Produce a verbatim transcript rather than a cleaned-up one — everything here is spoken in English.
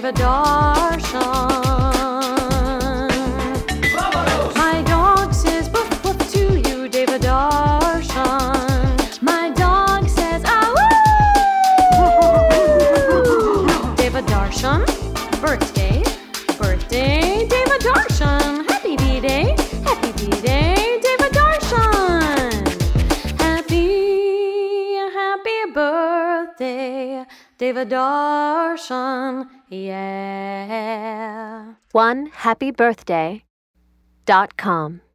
Deva Darshan. My dog says woof woof to you, Deva Darshan. My dog says ah woo. Deva Darshan, birthday, birthday, Deva Darshan. Happy B-Day, happy B-Day, Deva Darshan. Happy, happy birthday, Deva Darshan, yeah. one happy birthday dot com